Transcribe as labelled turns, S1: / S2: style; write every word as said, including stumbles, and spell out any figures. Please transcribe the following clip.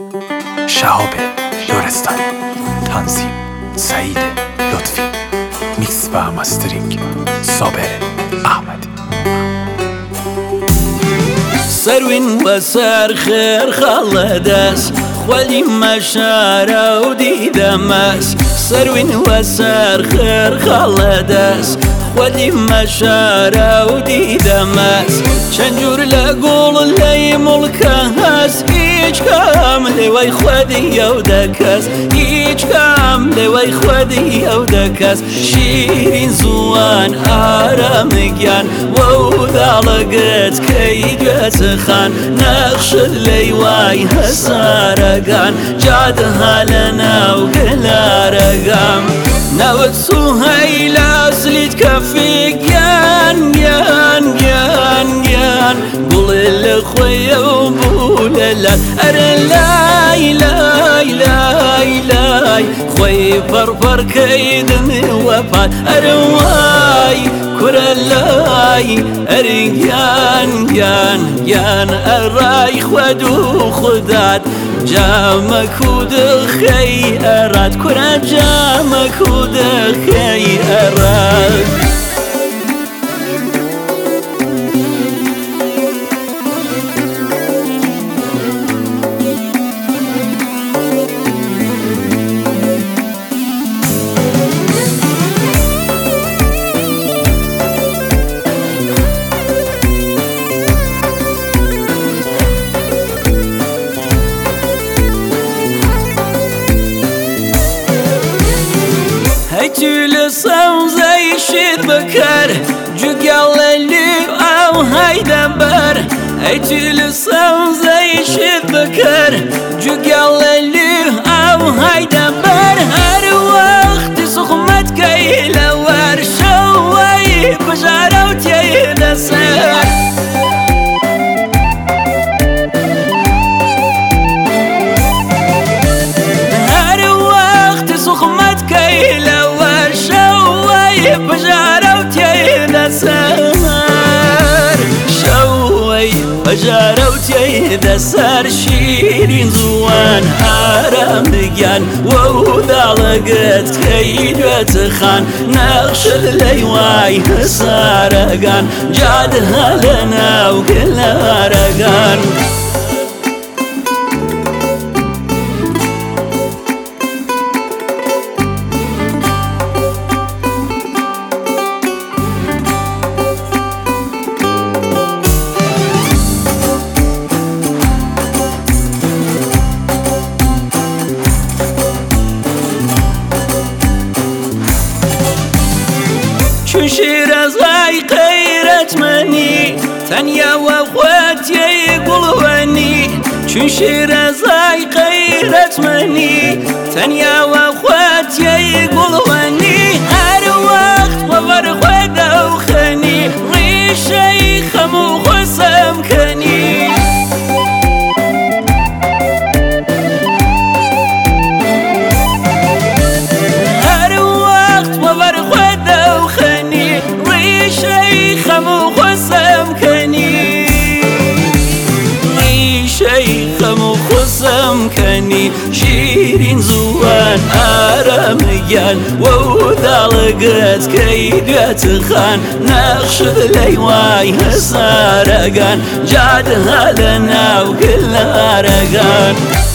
S1: شهاب لرستانی، تنظیم سعید لطفی، میکس و مسترینگ صابر احمدی.
S2: سروين وسار خير خلداس خولي مشارة وديدا ماس سروين وسار خير خلداس خولي مشارة وديدا ماس شنجور لقول لي ملكاس هيج كامل وي خودي يودكاس هيج كامل وي خودي يودكاس شيرين زوان آراميان وودا لقيت كي خان نقش الليواي هسارقان جادها لنا وقلا رقام ناوت سهيلا سليت كفيك يان يان يان يان قول الخويا وبوللا أرى لاي لاي لاي لاي خوي فرفر كيدني وفات أرى واي كرلاي أريان يان يان أراي خودو خدات جامك ودخيرات كرا جامك ودخيرات لصو زي شير بكر جوجل اللي او هيدا بر ايتي لصو زي شير بكر جوجل اللي او هيدا بر هر وقت سخمت كي لور شوي بجاروت يا سر هر وقت سخمت كي لور بجاروت يا سار شوي بجاروت يا سار شيرين زوان هرميان وودا لقيت كيدوت خان نقش الليواي سارقان جادها لنا وكلها رقان چون شیر از غای غیرت منی تنیا و خواتي قلواني چون شیر از غای غیرت منی تنیا و خواتي قلواني هر وقت وبر خدا وخني ريشي خمو خصم كني هر وقت وبر خدا وخني شيخم وخصم كني شيخم وخصم كني شيرين زوان آراميان وودا لقيت كيدوت خان نقش الليواي هسارقان جادها لنا وكلها رقان